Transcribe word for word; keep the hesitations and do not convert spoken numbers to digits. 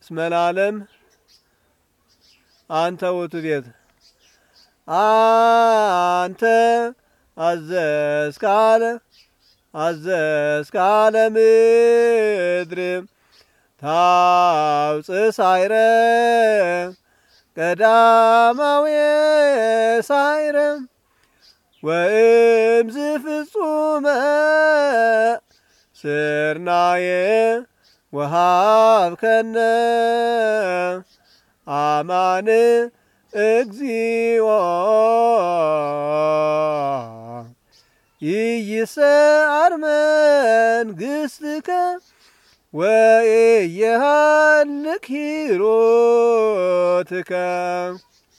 እስመላለም አንተ ውእቱ ቤት አንተ አዘዝካለ አዘዝካለ ምድር ታውፅእ ሳይረ ቀዳማዊ ሳይረ ወእምዝ ፍጹመ ስርናየ ወሃብከነ አማን እግዚኦ ይይሰዓር መንግሥትከ ወኢይሃልቅ ሂሩትከ